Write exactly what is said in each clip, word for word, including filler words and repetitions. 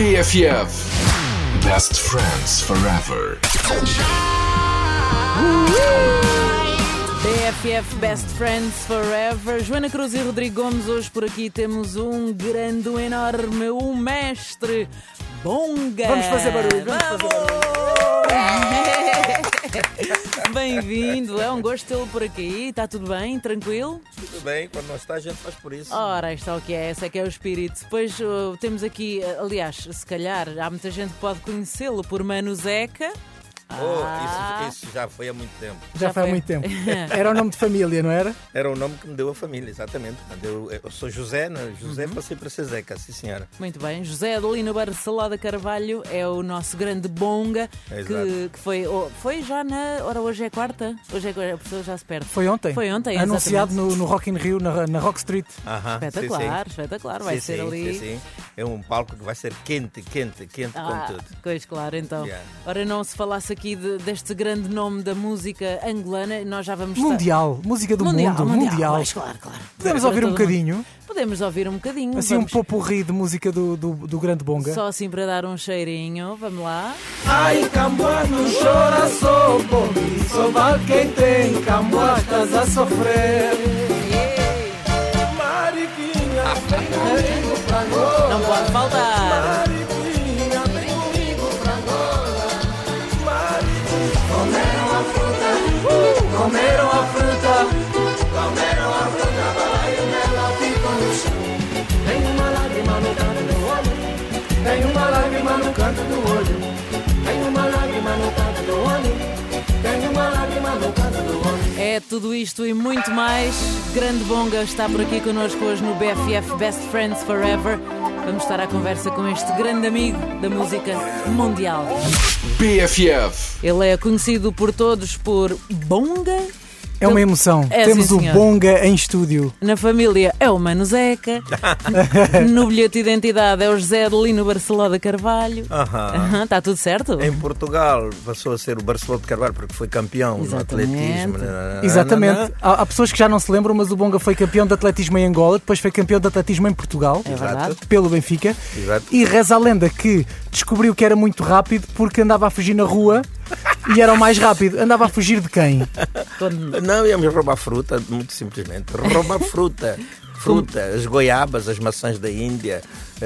B F F Best Friends Forever. B F F Best Friends Forever. Joana Cruz e Rodrigo Gomes. Hoje por aqui temos um grande, um enorme, um mestre Bonga. Vamos fazer barulho, vamos fazer barulho. Bem-vindo, é um gosto tê-lo por aqui. Está tudo bem? Tranquilo? Tudo bem, quando não está a gente faz por isso. Ora, isto é o que é, esse é que é o espírito. Depois uh, temos aqui, uh, aliás, se calhar há muita gente que pode conhecê-lo por Mano Zeca. Oh, Ah. isso, isso já foi há muito tempo. Já, Já foi há foi. muito tempo. Era o nome de família, não era? Era o nome que me deu a família, exatamente. Eu, eu sou José, né? José Uhum. passei para ser Zeca, sim senhora. Muito bem, José Adelino Barcelada Carvalho é o nosso grande Bonga, É, que, que foi, oh, foi já na. Ora, hoje é quarta? Hoje é quarta, a pessoa já se perde. Foi ontem. Foi ontem, Anunciado exatamente. no, no Rock in Rio, na, na Rock Street. Aham, Espetacular, sim, espetacular, sim. vai Sim, ser sim, ali. sim, sim. É um palco que vai ser quente, quente, quente Ah, com tudo. pois claro, então. Yeah. Ora, não se falasse aqui de- deste grande nome da música angolana, nós já vamos estar- Mundial. Música do Mundial, mundo. mundial, Mundial. pois, claro, claro. Podemos Para ouvir um todo mundo. bocadinho. Podemos ouvir um bocadinho. Assim, um vamos- popurrí de música do, do, do grande Bonga. Só assim para dar um cheirinho, vamos lá. Ai, Camboa, não chora, só pobre. Só vale quem tem, Camboa, estás a sofrer. Mariquinha, vem comigo pra Angola. Não pode faltar. Mariquinha, vem comigo pra Angola. Mariquinha. Comeram a fruta, comeram a fruta, comeram a fruta, balaio nela ficou no chão. Tem uma lágrima no canto do olho, tem uma lágrima no canto do olho. Tem uma lágrima no canto do olho, tem uma lágrima no canto do olho. É tudo isto e muito mais. Grande Bonga está por aqui connosco hoje no B F F Best Friends Forever. Vamos estar à conversa com este grande amigo da música mundial. B F F Ele é conhecido por todos por Bonga. É uma emoção. É, Temos sim, o senhor. Bonga em estúdio. Na família é o Mano Zeca. No bilhete de identidade é o José Adelino Barcelada Carvalho. Aham. Aham, está tudo certo? Em Portugal passou a ser o Barcelona de Carvalho porque foi campeão Exatamente. no atletismo. nananana. Exatamente. Há, há pessoas que já não se lembram, mas o Bonga foi campeão de atletismo em Angola, depois foi campeão de atletismo em Portugal, É verdade. pelo Benfica. Exato. E reza a lenda que descobriu que era muito rápido porque andava a fugir na rua e era o mais rápido. Andava a fugir de quem? Quando- Não, íamos roubar fruta, muito simplesmente. Roubar fruta. Fruta, as goiabas, as maçãs da Índia,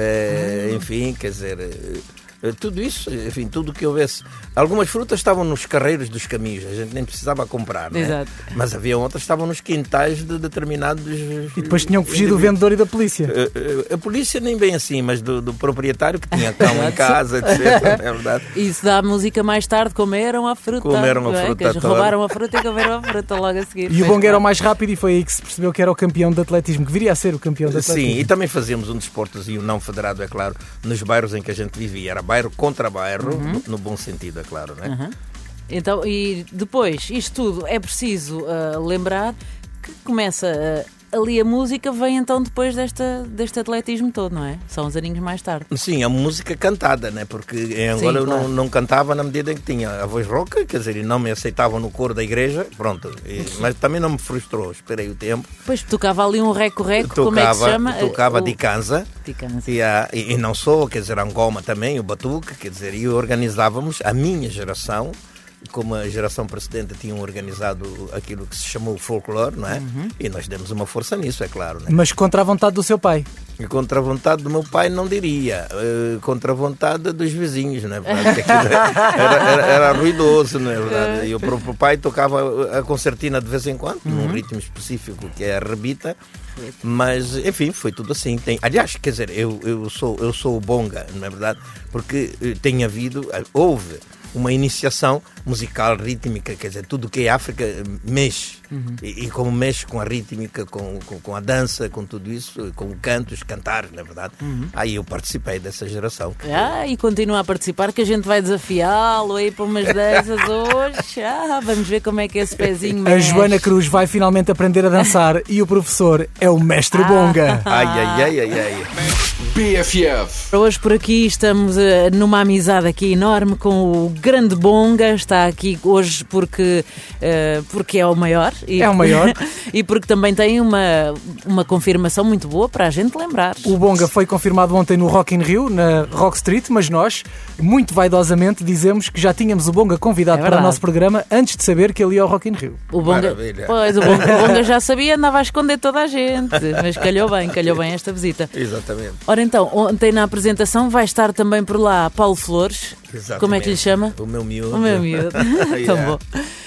eh, enfim, quer dizer, eh, tudo isso, enfim, tudo que houvesse. Algumas frutas estavam nos carreiros dos caminhos, a gente nem precisava comprar, né? Exato. Mas havia outras que estavam nos quintais de determinados. E depois tinham que fugir do vendedor e da polícia. Eh, eh, A polícia nem bem assim, mas do, do proprietário que tinha cão em casa, etcétera. Não é verdade? Isso dá música mais tarde, comeram a fruta. Comeram a não é? fruta Que eles toda. roubaram a fruta e comeram a fruta logo a seguir. E o Pois Bonga era o claro. mais rápido e foi aí que se percebeu que era o campeão de atletismo, que viria a ser o campeão de atletismo. Sim, e também fazíamos um desportozinho não federado, é claro, nos bairros em que a gente vivia. Era bairro contra bairro, no, no bom sentido, é claro, né? Uhum. Então, e depois, isto tudo é preciso ah, lembrar que começa ah, ali a música, vem então depois desta, deste atletismo todo, não é? São uns aninhos mais tarde. Sim, a música cantada, né? Porque em Angola Sim, eu claro. não, não cantava na medida em que tinha a voz rouca, quer dizer, e não me aceitavam no coro da igreja, pronto. E- mas também não me frustrou, esperei o tempo. Depois tocava ali um reco-reco, como é que se chama? tocava O- de canza. Ticanza. E, a- e, e não só, quer dizer, a Angoma também, o batuque, quer dizer, e organizávamos, a minha geração, como a geração precedente tinham organizado aquilo que se chamou folclore, não é? Uhum. E nós demos uma força nisso, é claro, né? Mas contra a vontade do seu pai. E contra a vontade do meu pai, não diria. Eh, contra a vontade dos vizinhos, não é verdade? Aquilo Era, era, era ruidoso, não é verdade? E o próprio pai tocava a concertina de vez em quando, num ritmo específico que é a rebita. Mas, enfim, foi tudo assim. Tem, aliás, quer dizer, eu, eu, sou, eu sou o Bonga, não é verdade? Porque eh, tem havido, eh, houve uma iniciação musical, rítmica, quer dizer, tudo que é África eh, mexe. E, e como mexe com a rítmica, com, com, com a dança, com tudo isso, com o canto, os cantares, na verdade. Aí eu participei dessa geração. Ah, e continua a participar, que a gente vai desafiá-lo aí para umas dessas hoje. Ah, vamos ver como é que esse pezinho A mexe. Joana Cruz vai finalmente aprender a dançar e o professor é o mestre Bonga. Ai, ai, ai, ai, ai. B F F Hoje por aqui estamos eh, numa amizade aqui enorme com o grande Bonga. Está aqui hoje porque, eh, porque é o maior, E, É o maior. E porque também tem uma, uma confirmação muito boa para a gente lembrar. O Bonga foi confirmado ontem no Rock in Rio, na Rock Street, mas nós, muito vaidosamente, dizemos que já tínhamos o Bonga convidado É para o verdade. nosso programa antes de saber que ele ia ao Rock in Rio. O Bonga, Maravilha. pois, o Bonga, o Bonga já sabia, andava a esconder toda a gente, mas calhou bem, calhou bem esta visita. Exatamente. Ora então, ontem na apresentação vai estar também por lá Paulo Flores. Exatamente. Como é que lhe chama? O meu miúdo. O meu miúdo. Tão Yeah. bom.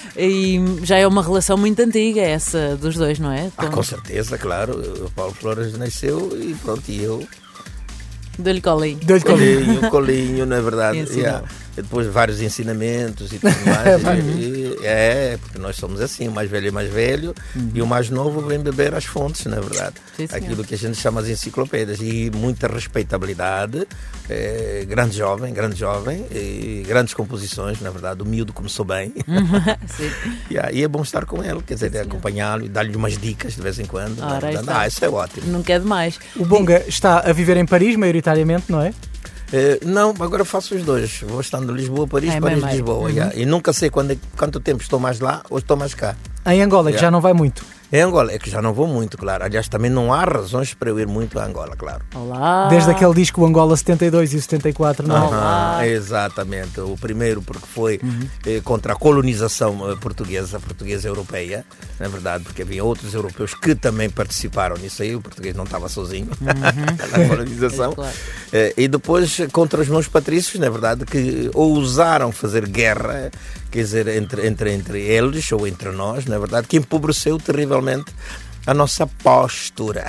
E já é uma relação muito antiga essa dos dois, não é? Ah, com certeza, claro. O Paulo Flores nasceu e pronto, e eu. Deu-lhe colinho. Deu-lhe com... Colinho, colinho, não é verdade? Ensinou. Yeah. E depois vários ensinamentos e tudo mais. e, e- é, porque nós somos assim, o mais velho é mais velho e o mais novo vem beber as fontes, não é verdade? Sim, senhor. Aquilo que a gente chama de enciclopédias. E muita respeitabilidade, é, grande jovem, grande jovem, e grandes composições, na verdade. O miúdo começou bem. Sim. Yeah, e é bom estar com ele, quer dizer, acompanhá-lo e dar-lhe umas dicas de vez em quando. Ora, não é aí verdade? está. Ah, isso é ótimo. Nunca é demais. O Bonga está a viver em Paris, maioritariamente, não é? Eh, não, agora faço os dois. Vou estando em Lisboa, Paris, É, Paris, bem, Lisboa. bem. yeah. E nunca sei quando, é- quanto tempo estou mais lá ou estou mais cá. Em Angola, que Yeah. já não vai muito. Em Angola, é que já não vou muito, claro. Aliás, também não há razões para eu ir muito a Angola, claro. Olá. Desde aquele disco, o Angola setenta e dois e o setenta e quatro, não é? Olá. Ah, exatamente. O primeiro porque foi Uhum. eh, contra a colonização eh, portuguesa, portuguesa europeia, na verdade, porque havia outros europeus que também participaram nisso aí. O português não estava sozinho na colonização. É, claro. Eh, e depois contra os meus patrícios, na verdade, que ousaram fazer guerra, quer dizer, entre, entre, entre eles ou entre nós, na verdade, que empobreceu terrivelmente a nossa postura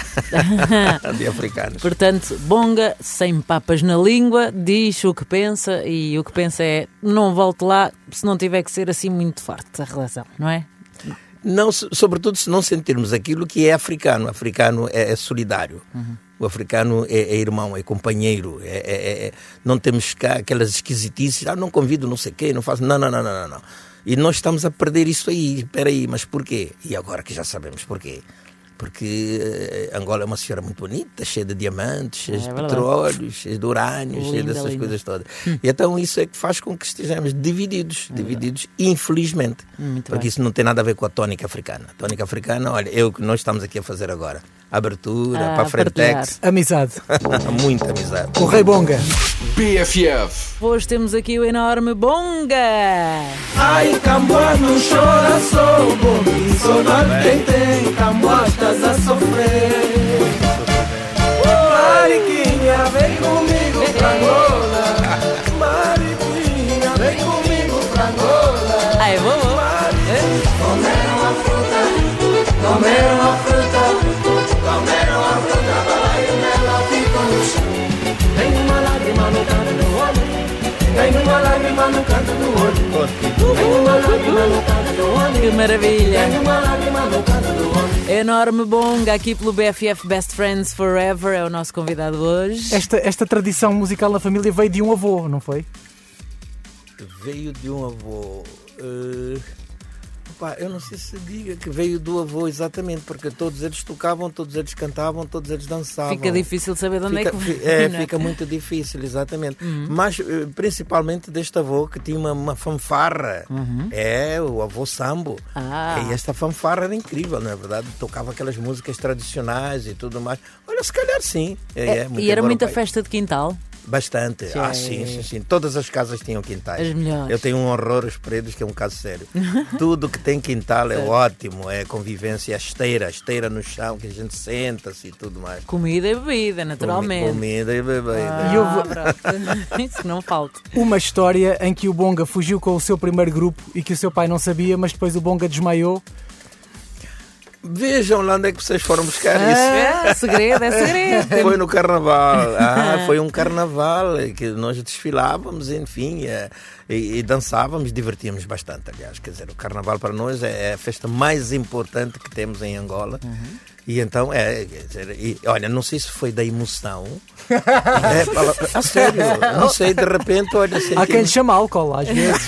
de africanos. Portanto, Bonga, sem papas na língua, diz o que pensa e o que pensa é não volte lá se não tiver que ser assim muito forte a relação, não é? Não, so- sobretudo se não sentirmos aquilo que é africano. O africano é, é solidário. O africano é, é irmão, é companheiro. É, é- é- não temos cá aquelas esquisitices. Ah, não convido não sei quê, não faço... Não, não, não, não, não, não. E nós estamos a perder isso aí. Espera aí, mas porquê? E agora que já sabemos porquê. Porque eh, Angola é uma senhora muito bonita, cheia de diamantes, cheia É de verdade. petróleo, cheia de urânio, cheia Linda, dessas linda. coisas todas. E então isso é que faz com que estejamos divididos, divididos, infelizmente. Muito Porque bem. isso não tem nada a ver com a tónica africana. A tónica africana, olha, é o que nós estamos aqui a fazer agora. Abertura, Ah, para a Frentex, Amizade. muita amizade. O Rei Bonga. B F F. Hoje temos aqui o enorme Bonga. Ai, Camboa, não chora, sou bom. Saudade quem tem, Camboa, estás a sofrer. Mariquinha, vem comigo pra Angola. Mariquinha, vem comigo pra Angola. Ah, é bom? Comeram a fruta, comeram a fruta, comeram a fruta, bala e ela ficou no chão. Tem uma lágrima no canto do olho, tem uma lágrima no canto do olho, tem uma lágrima no canto do olho, Que maravilha. tem uma lágrima no canto do olho. Enorme Bonga aqui pelo B F F Best Friends Forever, é o nosso convidado hoje. Esta, esta tradição musical na família veio de um avô, não foi? Veio de um avô. eh, opá, eu não sei se diga que veio do avô exatamente, porque todos eles tocavam, todos eles cantavam, todos eles dançavam. Fica difícil de saber de onde Fica, é que fi- vem. é, não é? fica muito difícil, exatamente. Mas eh, principalmente deste avô que tinha uma, uma fanfarra. É, o avô Sambo. Ah. E esta fanfarra era incrível, não é verdade? Tocava aquelas músicas tradicionais e tudo mais. Olha, se calhar sim. É, É, é, muito e era muita europeu. festa de quintal. Bastante. Sim. Ah, sim, sim, sim. Todas as casas tinham quintais. As melhores. Eu tenho um horror aos prédios, que é um caso sério. Tudo que tem quintal é ótimo. É convivência, a esteira, a esteira no chão, que a gente senta-se e tudo mais. Comida e bebida, naturalmente. Comida e bebida. Ah, E houve- pronto. Isso que não falta. Uma história em que o Bonga fugiu com o seu primeiro grupo e que o seu pai não sabia, mas depois o Bonga desmaiou. Vejam lá onde é que vocês foram buscar isso. É, segredo, é segredo. Foi no carnaval. Ah, foi um carnaval que nós desfilávamos, enfim, eh, e, e dançávamos, divertíamos bastante, aliás. Quer dizer, o carnaval para nós é a festa mais importante que temos em Angola. E então, é, quer dizer, e, olha, não sei se foi da emoção. É, fala- a sério, não sei, de repente, olha, Há senti- quem lhe chama álcool, às vezes.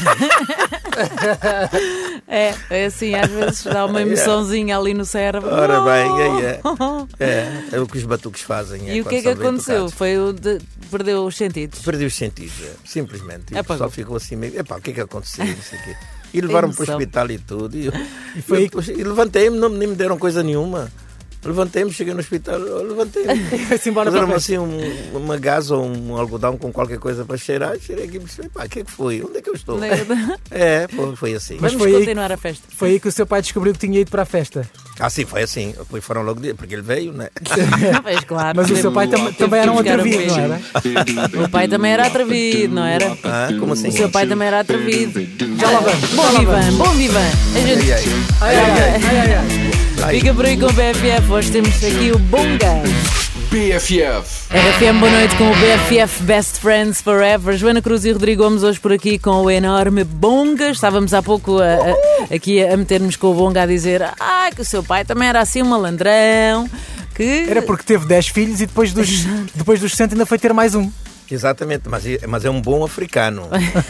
É, é assim, às vezes dá uma emoçãozinha ali no cérebro. Ora bem, é, é, é, é o que os batuques fazem. é E o que é quando que são bem aconteceu? tocados. Foi o de perdeu os sentidos. Perdi os sentidos, é, simplesmente. E o Apagou. pessoal ficou assim meio. Epá, o que é que aconteceu? Não sei o quê. E levaram-me para o noção. hospital e tudo. E, eu, E foi eu, e levantei-me, não nem me deram coisa nenhuma. Levantei-me, cheguei no hospital, eu levantei-me. Foi-se embora para a Fizeram-me festa. assim um, uma gás ou um algodão com qualquer coisa para cheirar. Cheirei aqui e pensei, pá, o que é que foi? Onde é que eu estou? É, foi, foi assim. Mas Vamos foi aí- continuar a festa. Foi aí que o seu pai descobriu que tinha ido para a festa. Ah, sim, foi assim. Depois foram logo dizer, porque ele veio, né? Pois, claro. Mas o seu pai tam- também era um buscar um atrevido, não beijo. era? O pai também era atrevido, não era? Ah, como assim? O seu pai também era atrevido. Já lá vamos. Bom Vivan, bom Vivan. A gente Ai, ai. Ai, ai, ai, ai, ai, ai. Ai. fica por aí com o B F F. Hoje temos aqui o Bonga. B F F. R F M, boa noite com o B F F Best Friends Forever. Joana Cruz e Rodrigo Gomes hoje por aqui com o enorme Bonga. Estávamos há pouco a, a, aqui a meter-nos com o Bonga a dizer ah, que o seu pai também era assim um malandrão. Que... Era porque teve dez filhos e depois dos, depois dos sessenta ainda foi ter mais um. Exatamente, mas, mas é um bom africano.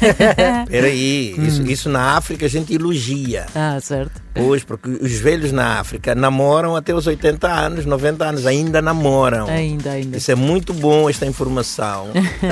Peraí, isso, isso na África a gente elogia. Ah, certo. Pois, porque os velhos na África namoram até os oitenta anos, noventa anos, ainda namoram. Ainda, ainda. Isso é muito bom, esta informação.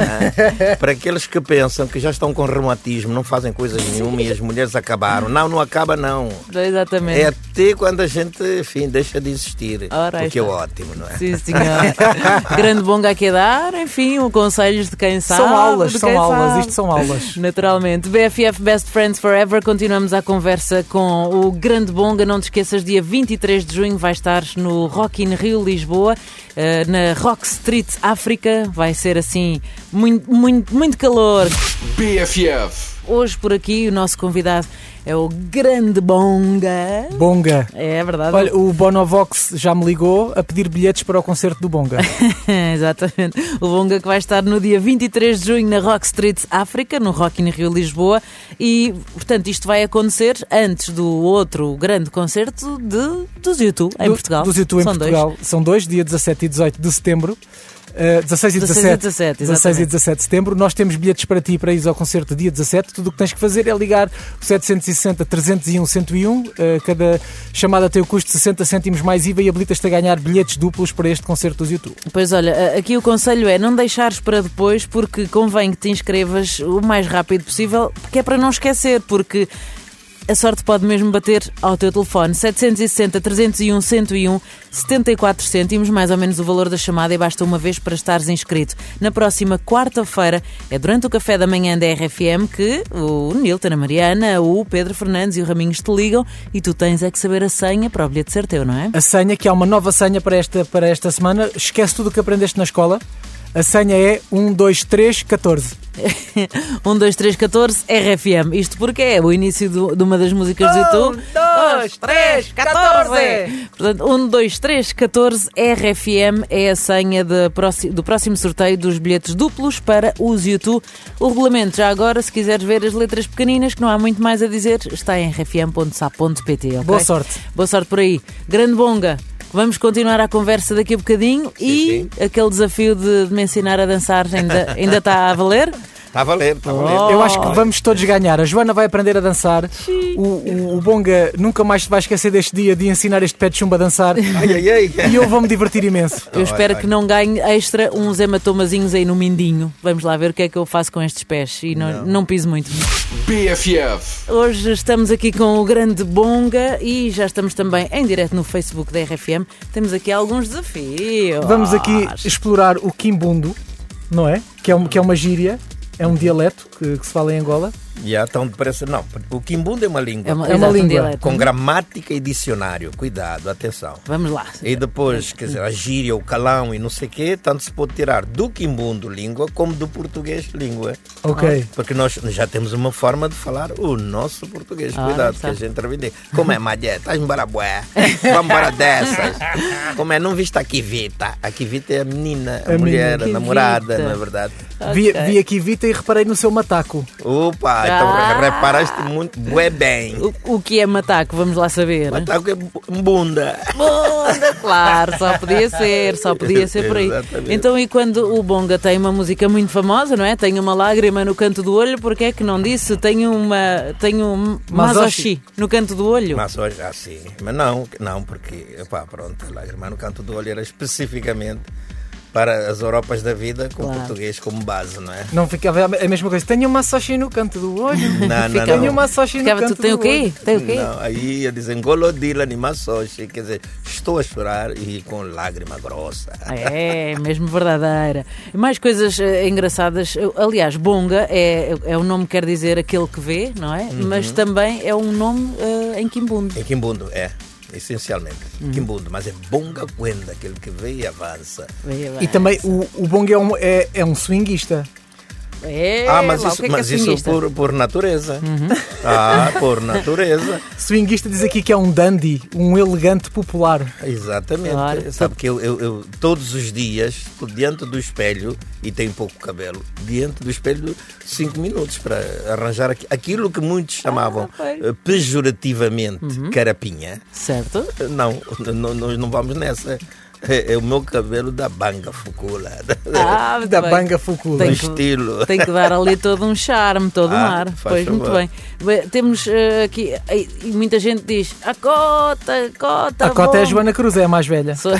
Né? Para aqueles que pensam que já estão com reumatismo, não fazem coisas nenhuma e as mulheres acabaram. Não, não acaba não. Exatamente. É até quando a gente, enfim, deixa de existir. Ora, aí porque é está. ótimo, não é? Sim, senhor. Grande Bonga aqui a dar, enfim, um conselhos de quem sabe. São aulas, de são quem aulas, sabe. isto são aulas. Naturalmente. B F F Best Friends Forever. Continuamos a conversa com o Grande Bonga. Não te esqueças, dia vinte e três de junho vai estar no Rock in Rio, Lisboa, eh, na Rock Street África. Vai ser assim, muito, muito, muito calor. B F F. Hoje por aqui o nosso convidado é o Grande Bonga. Bonga. É verdade. Olha, o Bonovox já me ligou a pedir bilhetes para o concerto do Bonga. Exatamente. O Bonga que vai estar no dia vinte e três de junho na Rock Street África, no Rock in Rio Lisboa. E, portanto, isto vai acontecer antes do outro grande concerto de, dos YouTube em Do- Portugal. Dos YouTube em São Portugal. dois. São dois, dia dezassete e dezoito de setembro. Uh, dezasseis e dezasseis e dezassete. dezassete, dezasseis e exatamente. dezassete de setembro. Nós temos bilhetes para ti para ir ao concerto dia dezassete. Tudo o que tens que fazer é ligar o setecentos e sessenta, trezentos e um, cento e um. Uh, cada chamada tem o custo de sessenta cêntimos mais I V A e habilitas-te a ganhar bilhetes duplos para este concerto dos YouTube. Pois olha, aqui o conselho é não deixares para depois, porque convém que te inscrevas o mais rápido possível, porque é para não esquecer, porque a sorte pode mesmo bater ao teu telefone. setecentos e sessenta, trezentos e um, cento e um, setenta e quatro cêntimos, mais ou menos o valor da chamada, e basta uma vez para estares inscrito. Na próxima quarta-feira, é durante o café da manhã da R F M que o Nilton, a Mariana, o Pedro Fernandes e o Raminhos te ligam e tu tens é que saber a senha para o bilhete ser teu, não é? A senha, que há uma nova senha para esta, para esta semana. Esquece tudo o que aprendeste na escola. A senha é um dois três catorze. um, dois, três, catorze, R F M. Isto porque é o início do- de uma das músicas do YouTube. um, dois, três, catorze. Portanto, um, dois, três, catorze, R F M é a senha de próximo- do próximo sorteio dos bilhetes duplos para os YouTube. O regulamento, já agora, se quiseres ver as letras pequeninas, que não há muito mais a dizer, está em r f m ponto s a p ponto p t. Okay? Boa sorte. Boa sorte por aí. Grande Bonga. Vamos continuar a conversa daqui a bocadinho e aquele desafio de, de me ensinar a dançar ainda, ainda está a valer? Está a valer, está a valer. Oh. Eu acho que vamos todos ganhar. A Joana vai aprender a dançar. O, o, o Bonga nunca mais se vai esquecer deste dia de ensinar este pé de chumbo a dançar. Ai, ai, ai. E eu vou-me divertir imenso. Eu espero ai. que não ganhe extra uns hematomazinhos aí no mindinho. Vamos lá ver o que é que eu faço com estes pés e não, não. Não. piso muito. B F F. Hoje estamos aqui com o Grande Bonga e já estamos também em direto no Facebook da R F M. Temos aqui alguns desafios. Vamos aqui explorar o quimbundo, não é? Que é, um, que é uma gíria, é um dialeto que, que se fala em Angola. Já estão depressa. Não, o quimbundo é uma língua. É uma, É uma exato, um língua dialeto. Com gramática e dicionário. Cuidado, atenção. Vamos lá. E depois, quer dizer, a gíria, o calão e não sei o quê, tanto se pode tirar do quimbundo língua como do português língua. Ok. Porque nós já temos uma forma de falar o nosso português. Ah, Cuidado, não que a sabe. gente revende. Como é, Madé? Estás embora, bué? Vamos para dessas. Como é? Não viste a Kivita? A Kivita é a menina, a, A mulher, menina. a namorada, Kivita. não é verdade? Vi, Ok. vi aqui Vita e reparei no seu mataco. Opa, então Ah. reparaste muito bué bem. O, o que é mataco? Vamos lá saber. Mataco é bu- bunda. Bonga, claro, só podia ser, só podia ser por aí. Exatamente. Então, e quando o Bonga tem uma música muito famosa, não é? Tem uma lágrima no canto do olho, porque é que não disse? Tenho uma. Tenho um masoshi no canto do olho. Mas hoje, assim, mas não, não, porque, pá, pronto, a lágrima no canto do olho era especificamente para as Europas da vida com Claro. português como base, não é? Não ficava a mesma coisa. Tenho uma sochi no canto do olho. Não, não, Tenho não. uma sochi no Ficava, canto tu tem do o quê? olho. Tem o quê? Não, aí eu dizem golodila animações, quer dizer, estou a chorar e com lágrima grossa. É, mesmo verdadeira. E mais coisas eh, engraçadas. Aliás, Bonga é, é um nome que quer dizer aquele que vê, não é? Uhum. Mas também é um nome eh, em quimbundo. Em Quimbundo, é, essencialmente. Uhum. Quimbundo, mas é Bonga Quenda, aquele que vê e avança. E também o, o Bonga é um, é, é um swinguista. É, Ah, mas lá, o isso, que é que mas é isso swinguista? por, por natureza. Ah, por natureza. Swinguista diz aqui que é um dandy, um elegante popular. Exatamente. Claro. Sabe que eu, eu, eu todos os dias estou diante do espelho e tenho pouco cabelo. Diante do espelho, cinco minutos para arranjar aqui, aquilo que muitos chamavam Ah, foi. eh, pejorativamente carapinha. Certo? Não, não, nós não vamos nessa. É, é o meu cabelo da banga fucula, Ah, muito Da bem. banga fucuda. do Tem que- estilo. Tem que dar ali todo um charme, todo um Ah, ar. faz Pois, muito favor. bem. Bem, temos eh, aqui, e e muita gente diz, a cota, a cota. A cota é a bom." Joana Cruz, é a mais velha. Sou-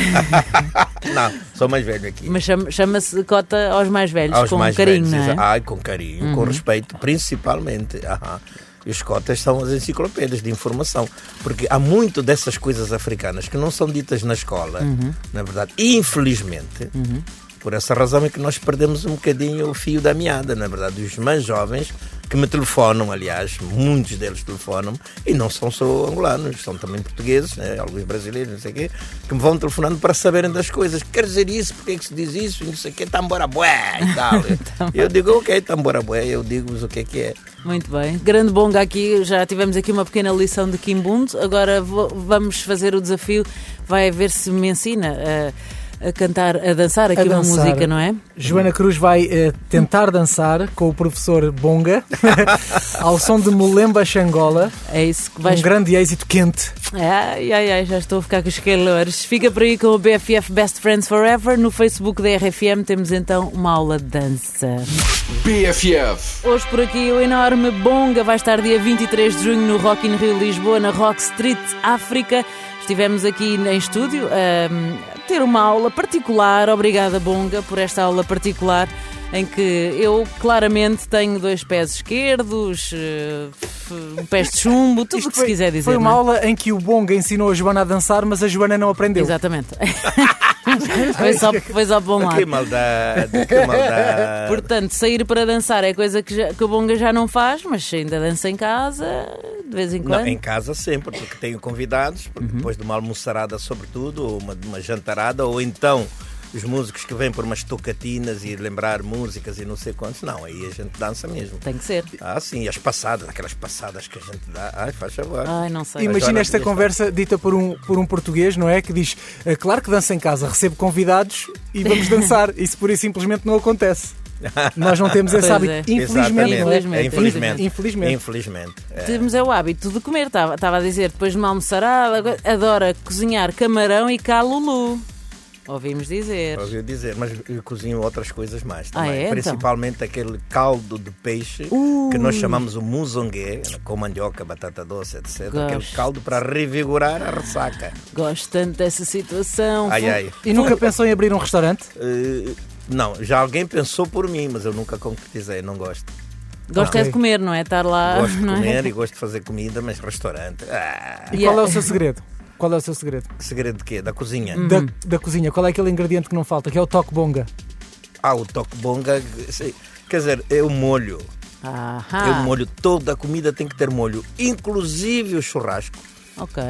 Não, sou mais velho aqui. Mas chama- chama-se cota aos mais velhos, Aos com mais carinho, velhos, não é? exa- Ai, com carinho, com respeito, principalmente. Aham. E os cotas são as enciclopédias de informação, porque há muito dessas coisas africanas que não são ditas na escola, na verdade, infelizmente. Por essa razão é que nós perdemos um bocadinho o fio da meada, na verdade. Os mais jovens que me telefonam, aliás, muitos deles telefonam, e não são só angolanos, são também portugueses, né, alguns brasileiros, não sei o quê, que me vão telefonando para saberem das coisas. Quer dizer isso? Porque é que se diz isso? Não sei o quê, tamborabué e tal. Eu digo, ok, tamborabué, eu digo-vos o que é que é. Muito bem. Grande Bonga aqui, já tivemos aqui uma pequena lição de quimbundo. Agora vou- vamos fazer o desafio. Vai ver se me ensina a, a cantar, a dançar aqui A uma dançar. música, não é? Joana Cruz vai eh, tentar dançar com o professor Bonga ao som de Mulemba Xangola, É isso que vais. um grande êxito quente. Ai, ai, ai, já estou a ficar com os calores. Fica por aí com o B F F Best Friends Forever. No Facebook da R F M temos então uma aula de dança. B F F. Hoje por aqui o enorme Bonga vai estar dia vinte e três de junho no Rock in Rio Lisboa, na Rock Street África. Estivemos aqui em estúdio a ter uma aula particular. Obrigada, Bonga, por esta aula particular em que eu claramente tenho dois pés esquerdos, eh, um pé de chumbo, tudo o Isto que se quiser dizer. Foi uma não é? aula em que o Bonga ensinou a Joana a dançar, mas a Joana não aprendeu. Exatamente. foi, só, foi só para um Que lado. maldade, que maldade. Portanto, sair para dançar é coisa que, já, que o Bonga já não faz, mas ainda dança em casa, de vez em quando. Não, em casa sempre, porque tenho convidados, porque depois de uma almoçarada sobretudo, ou uma, uma jantarada, ou então os músicos que vêm por umas tocatinas e lembrar músicas e não sei quantos, não, aí a gente dança mesmo. Tem que ser. Ah, sim, as passadas, aquelas passadas que a gente dá, ai, faz favor. Ai, não sei. Ima- Imagina Joana, esta podia conversa dita por um, por um português, não é? Que diz, "É claro que dança em casa, recebo convidados e vamos dançar." Isso pura e simplesmente não acontece. Nós não temos esse Pois hábito. é. Infelizmente. não é? Infelizmente. É, infelizmente. Infelizmente. Infelizmente. É. Temos é o hábito de comer, estava estava a dizer, depois de uma almoçarada, adora cozinhar camarão e calulu. Ouvimos dizer. Ouviu dizer, mas eu cozinho outras coisas mais também. Ah, é? Então? Principalmente aquele caldo de peixe que nós chamamos o muzongue, com mandioca, batata doce, etcétera. Aquele Gosto. caldo para revigorar a ressaca. Gosto tanto dessa situação. Ai, Fu- ai. E nunca pensou em abrir um restaurante? Eh, não, já alguém pensou por mim, mas eu nunca concretizei, não gosto. Gosto é de Ok. comer, não é? Estar lá. Gosto de não é? comer e gosto de fazer comida, mas restaurante. Ah, E Yeah. qual é o seu segredo? Qual é o seu segredo? segredo de quê? Da cozinha? Da, da cozinha, qual é aquele ingrediente que não falta? Que é o toque bonga. Ah, o toque bonga. sei, Quer dizer, é o molho. Ahá. É o molho. Toda a comida tem que ter molho, inclusive o churrasco, Ok.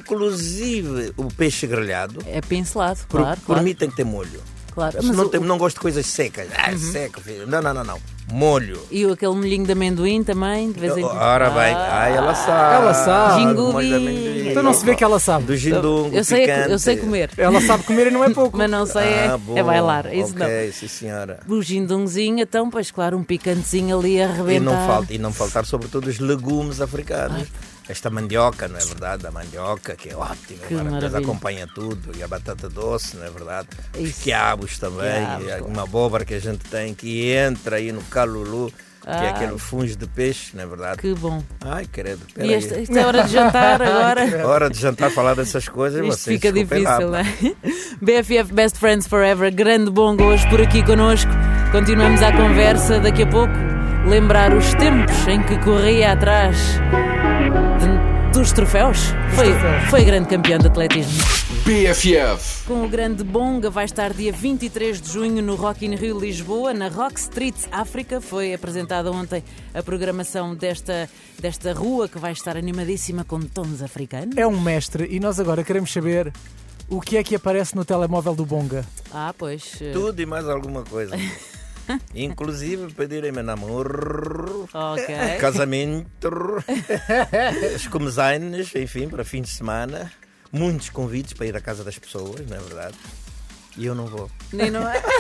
inclusive o peixe grelhado. É pincelado, Por, claro. por claro, mim tem que ter molho. claro. Se Mas não, o- tem- não gosto de coisas secas. Ah, seco, filho. Não, não, não, não. Molho. E o- aquele molhinho de amendoim também, de vez em quando. Ora bem. Ah, Ai, ela sabe. Ela sabe. Jingudi. Molho de amendoim. Então não se vê que ela sabe. Do gindungo, eu, sei, picante. eu sei comer, Ela sabe comer e não é pouco. mas não sei é, Ah, é bom. bailar. Isso Ok, não. sim, senhora. O gindungzinho, então, pois claro, um picantezinho ali a E arrebentar. não, falta, e não faltar, sobretudo, os legumes africanos. Esta mandioca, não é verdade? A mandioca, que é ótima, Que maravilhosa, maravilha. acompanha tudo. E a batata doce, não é verdade? Os Isso. quiabos também, Quiabos, e claro. uma abóbora que a gente tem que entra aí no calulu. que é aquele fungo de peixe, não é verdade? Que bom. Ai, credo. E Peraí. esta, isto é hora de jantar agora. Hora de jantar, falar dessas coisas, Isto vocês fica desculpem difícil, lá, não é? B F F Best Friends Forever, grande bongo hoje por aqui connosco. Continuamos a conversa daqui a pouco. Lembrar os tempos em que corria atrás de, dos troféus. Foi, foi grande campeão de atletismo. B F F. Com o grande bonga vai estar dia vinte e três de junho no Rock in Rio Lisboa, na Rock Street África. Foi apresentada ontem a programação desta, desta rua que vai estar animadíssima com tons africanos. É um mestre e nós agora queremos saber o que é que aparece no telemóvel do bonga. Ah, pois. Tudo e mais alguma coisa. Inclusive pedirem-me namoro, Ok. casamento, as comezaines, enfim, para fim de semana. Muitos convites para ir à casa das pessoas, não é verdade? E eu não vou. Nem não é?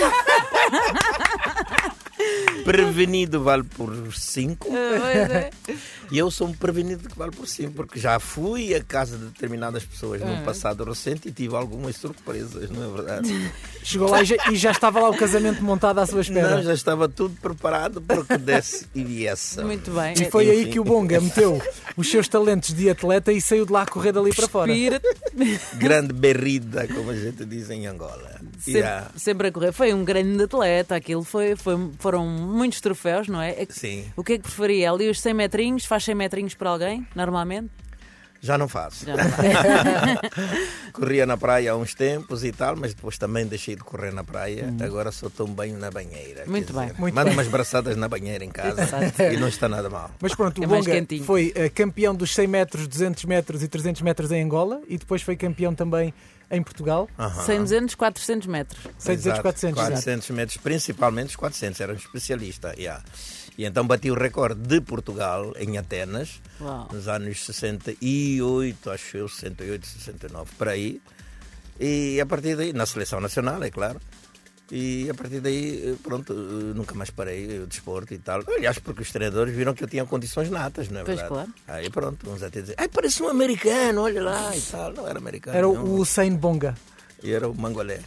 Prevenido vale por cinco. Pois é. E eu sou um prevenido que vale por cinco, porque já fui à casa de determinadas pessoas no passado recente e tive algumas surpresas, não é verdade? Chegou lá e já, e já estava lá o casamento montado à sua espera. Não, já estava tudo preparado para que desse e viesse. Muito bem. E foi aí Enfim. que o bonga meteu os seus talentos de atleta e saiu de lá a correr dali para fora. Respira. Grande berrida, como a gente diz em Angola. Sempre, Yeah. sempre a correr. Foi um grande atleta. Aquilo foi, foi, foram muitos troféus, não é? É que- Sim, O que é que preferia? Ali os cem metrinhos? Faz cem metrinhos para alguém, normalmente? já não faço. Já não vai. Corria na praia há uns tempos e tal, mas depois também deixei de correr na praia. Agora só estou bem na banheira. quer Muito bem. dizer, Muito mando bem. umas braçadas na banheira em casa Exato. e não está nada mal. Mas pronto, É o mais bonga quentinho. foi eh, campeão dos cem metros, duzentos metros e trezentos metros em Angola e depois foi campeão também em Portugal. Aham. cem, duzentos, quatrocentos metros. cem, duzentos, Exato, quatrocentos. exato. quatrocentos metros, principalmente os quatrocentos, era um especialista. Yeah. E então bati o recorde de Portugal em Atenas, Uau. nos anos sessenta e oito, acho eu, sessenta e oito, sessenta e nove, por aí. E a partir daí, na seleção nacional, é claro. E a partir daí, pronto, nunca mais parei o desporto e tal. Aliás, porque os treinadores viram que eu tinha condições natas, não é Pois, verdade? claro. Aí pronto, uns até dizer, ai, parece um americano, olha lá e tal. Não era americano. Era não. o Usain Bonga. E era o mangolé.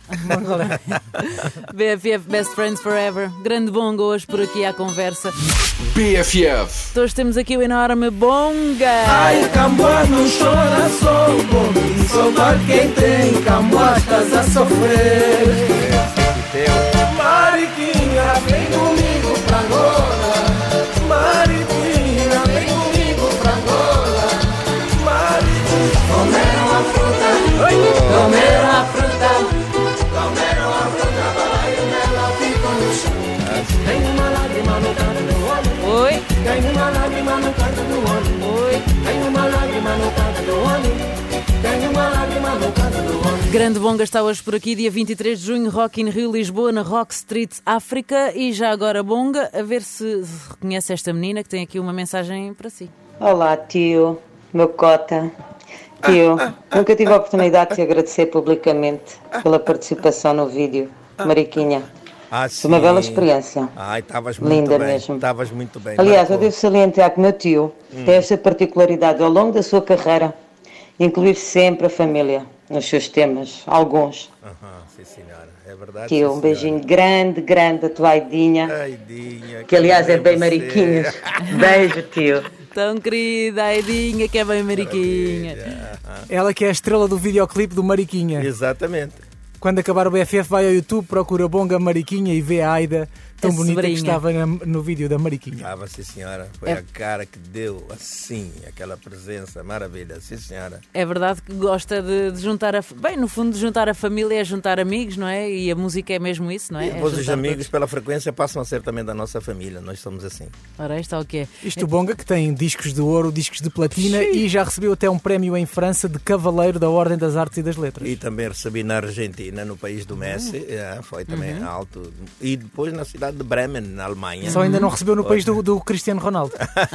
B F F Best Friends Forever. Grande bonga hoje por aqui à conversa. B F F. Hoje temos aqui o enorme bonga. Ai, Camboa não chora só, bom, saudade quem tem, Camboa estás a sofrer. Mariquinha, vem comigo pra Angola. Mariquinha, vem comigo pra Angola. Mariquinha, comeram a fruta, comeram a fruta, comeram a fruta, vai e ela fica no chão. Tem uma lágrima no canto do olho. Oi, Tem uma lágrima no canto do olho. oi. Tem uma lágrima no canto do olho. Tem uma lágrima no canto do olho. Grande bonga está hoje por aqui, dia vinte e três de junho, Rock in Rio Lisboa, na Rock Street África. E já agora bonga, a ver se reconhece esta menina que tem aqui uma mensagem para si. Olá, tio, meu cota. Tio, nunca tive a oportunidade de te agradecer publicamente pela participação no vídeo. Mariquinha, Ah, foi uma sim. bela experiência. Ai, estavas muito Linda bem. mesmo. Estavas muito bem. Aliás, eu marcou. devo salientar que o meu tio tem esta particularidade ao longo da sua carreira, incluir sempre a família nos seus temas, alguns. Aham, sim, senhora. É verdade. Tio, sim, um senhora. beijinho grande, grande da tua Aidinha, Ai, Dinha, que aliás é bem você. mariquinhas. Beijo, tio. Tão querida, a Edinha, que é bem mariquinha. Ela que é a estrela do videoclipe do Mariquinha. Exatamente. Quando acabar o B F F vai ao YouTube, procura Bonga Mariquinha e vê a Aida tão A bonita que sobrinha. estava na- no vídeo da Mariquinha. Estava, sim, senhora. Foi É. a cara que deu, assim, aquela presença. Maravilha, sim, senhora. É verdade que gosta de, de juntar a... Bem, no fundo, de juntar a família é juntar amigos, não é? E a música é mesmo isso, não é? E É depois os juntar amigos, todos. pela frequência, passam a ser também da nossa família. Nós somos assim. Ora, isto é o que é. Isto o Bonga que tem discos de ouro, discos de platina e já recebeu até um prémio em França de Cavaleiro da Ordem das Artes e das Letras. E também recebi na Argentina, no país do Messi. É, foi também Uhum. alto. E depois na cidade de Bremen, na Alemanha. Só ainda não recebeu no país do, do Cristiano Ronaldo.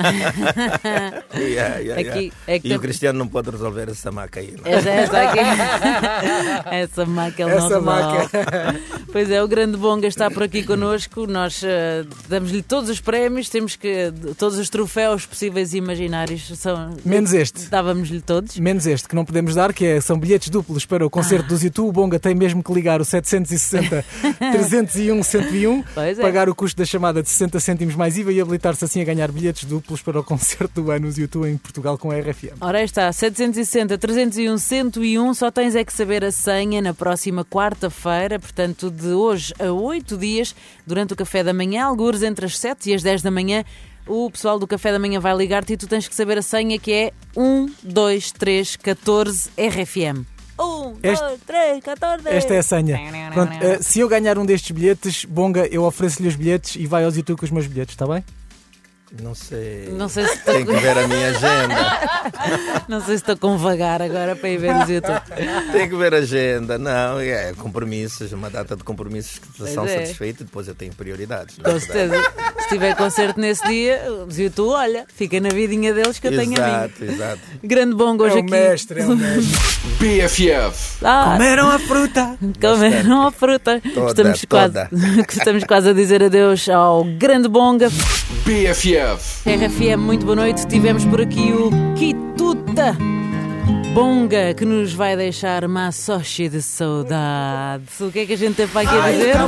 Yeah, yeah, Aqui- yeah. é que E tem- o Cristiano não pode resolver essa maca aí. Não? Essa, essa aqui. Essa maca ele Essa não maca. resolve. Pois é, o grande Bonga está por aqui connosco. Nós eh, damos-lhe todos os prémios, temos que. Todos os troféus possíveis e imaginários são. Menos este. Dávamos-lhe todos. Menos este, que não podemos dar, que é, são bilhetes duplos para o concerto dos YouTube. O Bonga tem mesmo que ligar o sete seis zero, trezentos e um, cento e um Pois é. pagar o custo da chamada de sessenta cêntimos mais I V A e habilitar-se assim a ganhar bilhetes duplos para o concerto do Anos U dois em Portugal com a R F M. Ora, aí está, setecentos e sessenta, trezentos e um, cento e um, só tens é que saber a senha na próxima quarta-feira, portanto de hoje a oito dias, durante o café da manhã, algures entre as sete e as dez da manhã, o pessoal do café da manhã vai ligar-te e tu tens que saber a senha, que é um dois três um quatro R F M. um, Este- dois, três, catorze. Esta é a senha. Pronto, eh, se eu ganhar um destes bilhetes, Bonga, eu ofereço-lhe os bilhetes e vai aos YouTube com os meus bilhetes, está bem? Não sei. Não sei se Tem que ver a minha agenda. Não sei se estou com vagar agora para ir ver nos YouTube. Tem que ver a agenda. Não, é compromissos, uma data de compromissos que Pois são é. satisfeitos e depois eu tenho prioridades. não é Com verdade? certeza. Se tiver concerto nesse dia, os YouTube, olha, fica na vidinha deles que eu tenho a minha. Exato, exato. Grande bongo hoje é o aqui. mestre, é o mestre. B F F. Ah, Comeram a fruta! comeram a fruta. Toda, estamos, toda. Quase, estamos quase a dizer adeus ao grande bonga. B F F. R F M, muito boa noite. Tivemos por aqui o Kituta Bonga, que nos vai deixar maçoche de saudade. O que é que a gente tem para aqui a dizer?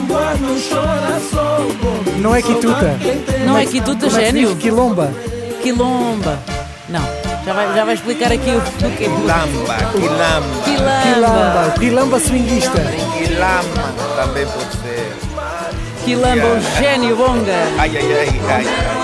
Não é quituta. Não é Kituta, Como é que se gênio? diz? Quilomba. Quilomba. Não, já vai, já vai explicar aqui o, o que é. Quilamba, quilamba. Quilamba. Quilamba. Quilamba swinguista. Quilamba também pode ser. Quilamba, o gênio bonga. Ai, ai, ai, ai.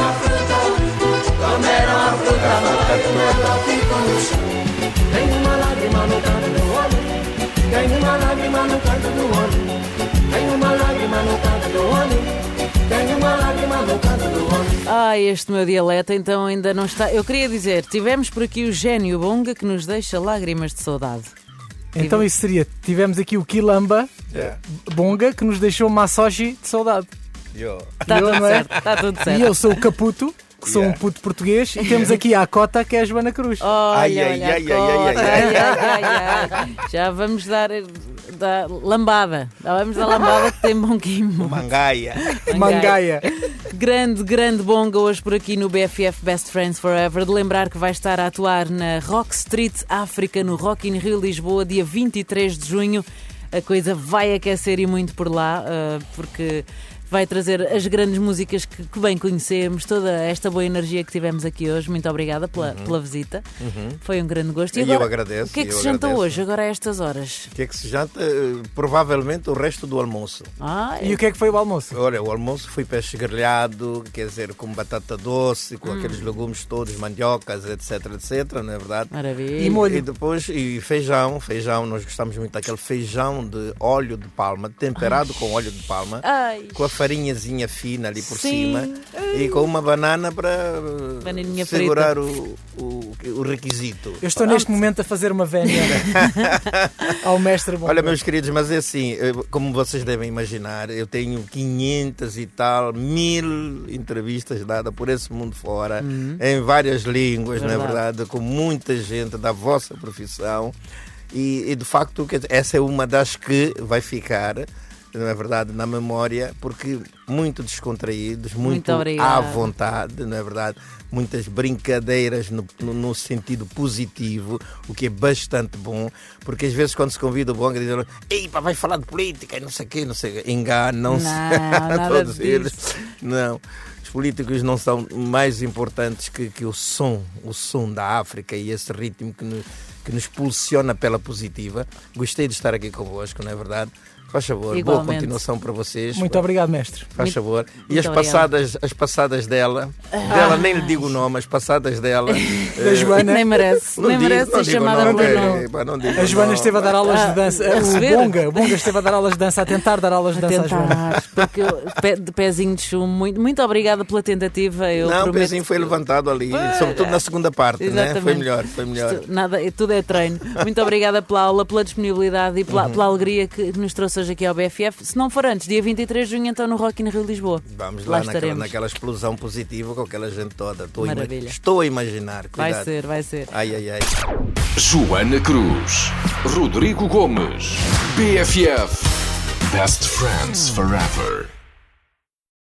A fruta toda. Tem uma lágrima no canto do olho, tem uma lágrima no canto do olho, tem uma lágrima no canto do olho, tem uma lágrima no canto do olho. Ah, este meu dialeto então ainda não está. Eu queria dizer, tivemos por aqui o gênio bonga que nos deixa lágrimas de saudade. Então isso seria, tivemos aqui o Quilamba Yeah. Bonga que nos deixou maçoge de saudade. Yo. Está Eu, tudo não é? certo, está tudo certo. E eu sou o Caputo, que sou Yeah. um puto português, e temos aqui a Cota, que é a Joana Cruz. Olha, Ai, ai, olha, ai, a ai, cota, ai, ai, ai, ai, ai. Já vamos dar, dar lambada. Já vamos dar lambada que tem bonguinho. Mangaia. Mangaia. Grande, grande bonga hoje por aqui no B F F Best Friends Forever. De lembrar que vai estar a atuar na Rock Street África, no Rock in Rio Lisboa, dia vinte e três de junho. A coisa vai aquecer e muito por lá, uh, porque vai trazer as grandes músicas que, que bem conhecemos, toda esta boa energia que tivemos aqui hoje. Muito obrigada pela, Uhum. pela visita. Uhum. Foi um grande gosto. E eu agora, agradeço, o que é que eu se janta agradeço. hoje, agora a estas horas? O que é que se janta? Eh, Provavelmente o resto do almoço. Ah, E o que é que foi o almoço? Olha, o almoço foi peixe grelhado, quer dizer, com batata doce, Hum. com aqueles legumes todos, mandiocas, etc, etc, não é verdade? maravilha. E molho. E depois, e feijão, feijão, nós gostamos muito daquele feijão de óleo de palma, temperado com óleo de palma, Ai, com a farinhazinha fina ali por Sim. cima e com uma banana para eh, Bananinha segurar o, o, o requisito. Eu estou neste momento a fazer uma vénia ao mestre Bonga. Olha, meus queridos, mas é assim, eu- como vocês devem imaginar, eu tenho quinhentas e tal, mil entrevistas dadas por esse mundo fora, em várias línguas, não é Verdade. verdade? Com muita gente da vossa profissão. E, e, de facto, quer dizer, essa é uma das que vai ficar, não é verdade, na memória, porque muito descontraídos, muito, Muito obrigada. à vontade, não é verdade? Muitas brincadeiras no, no- no sentido positivo, o que é bastante bom, porque às vezes quando se convida o Bonga dizem, ei, pá, vai falar de política e não sei o quê, não sei o quê. Enganam-se. Não, nada Todos disso. eles. Não. Os políticos não são mais importantes que, que o som, o som da África e esse ritmo que nos, que nos pulsiona pela positiva. Gostei de estar aqui convosco, não é verdade? Faz favor, boa Igualmente. continuação para vocês. Muito obrigado, mestre. Faz Muito- favor. E muito as obrigada. passadas, as passadas dela, dela nem lhe digo o nome, as passadas dela. Da Joana. nem merece, Não nem digo- merece não ser digo o chamada nome, pelo é, nome. pá, não digo A o Joana nome. esteve a dar aulas Ah, de dança. a O receber? Bonga, o Bonga esteve a dar aulas de dança, a tentar dar aulas de A dança à Joana. tentar, porque eu, pé- de pezinho de chumbo, muito, muito obrigada pela tentativa. Eu Não, o prometo pezinho foi que- levantado ali, Pois, sobretudo na segunda parte, né? exatamente. Foi melhor, foi melhor. Isto, nada, tudo é treino. Muito obrigada pela aula, pela disponibilidade e Uhum. pela, pela alegria que nos trouxe hoje aqui ao B F F. Se não for antes, dia vinte e três de junho, então no Rock in Rio Lisboa. Vamos Lá lá, naquela, estaremos. naquela explosão positiva com aquela gente toda. Estou, a ima- Maravilha. estou a imaginar. Vai Cuidado. ser, vai ser. Ai, ai, ai. Joana Cruz. Rodrigo Gomes. B F F. Best Friends Forever.